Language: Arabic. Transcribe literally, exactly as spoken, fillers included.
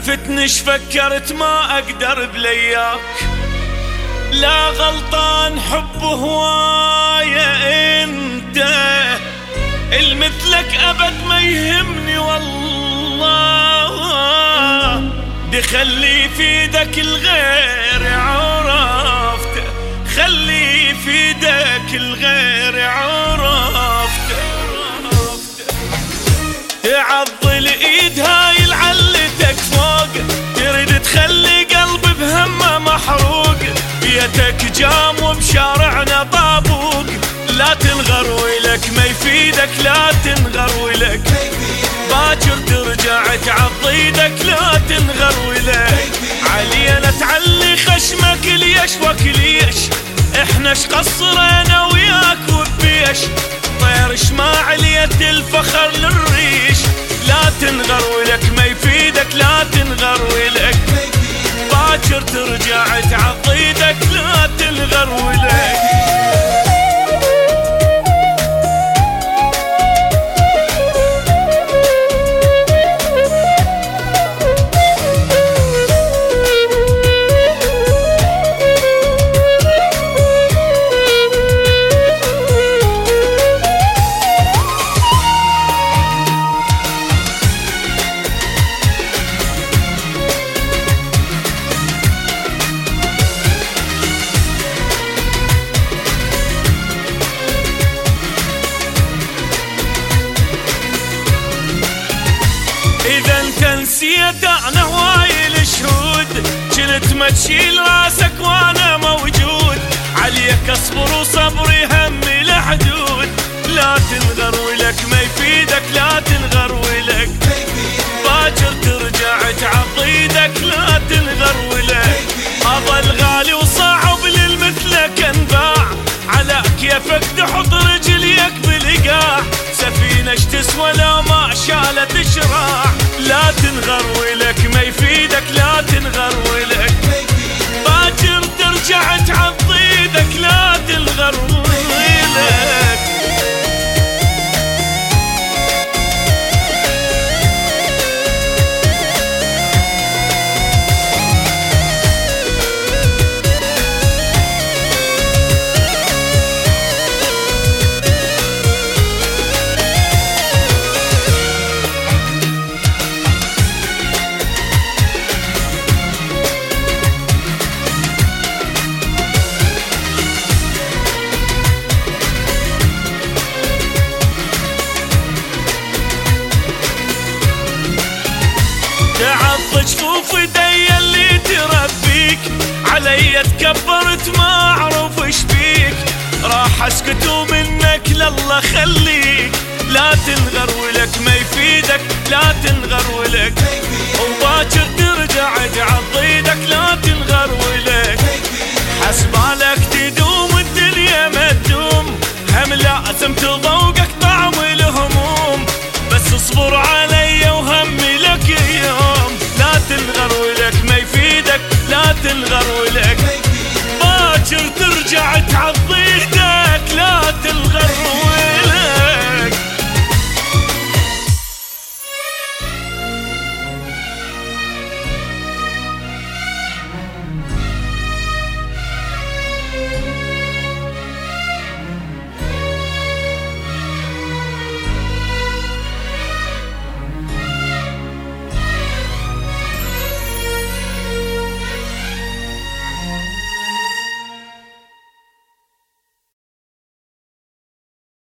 لفتنش فكرت ما اقدر بلياك، لا غلطان حب هواية انت، المثلك ابد ما يهمني والله، دخلي في ايدك الغير عرفت، خلي في ايدك الغير عرفت، تعضل ايد هاي لعلتك فوق، تريد تخلي قلبي بهمه محروق، بيتك جام وبشارعنا طابوق، لا تنغر ولك ما يفيدك، لا تنغر ولك باكر ترجع تعض ايدك، لا تنغر ولك علينا تعلي خشمك ليش وكليش، احنا اش قصرنا وياك وبيش، طير ما عليت الفخر للريش، لا تنغر ولك ما يفيدك، لا تنغر ولك باكر ترجع تعض ايدك، لا تنغر ولك. إذا انت نسيت انا هواي الشهود، كنت ما تشيل راسك وانا موجود، عليك اصبر وصبري همي لحدود، لا تنغر ولك ما يفيدك، لا تنغر ولك باكر ترجع تعض ايدك، لا تنغر ولك اظل غالي وصعب للمثلك انباع، على كيفك تحط رجليك بالقاع، سفينة اش تسوى لو ما شالت شراع، لا تنغر ولك ما يفيدك، لا تنغر ولك باكر ترجع تعض ايدك، لا تنغر ولك. تعض جفوف ايدي اللي تربيك، علي تكبرت ما اعرف ايش بيك، راح اسكت ومنك لله خليك، لا تنغر ولك ما يفيدك، لا تنغر ولك وباكر ترجع تعض ايدك، لا تنغر ولك حسبالك تدوم الدنيا ما تدوم، هم لازم تذوقك طعم الهموم، بس اصبر علي وهمي لك يوم، لا تنغر ولك ما يفيدك، لا تنغر ولك باكر ترجع تعض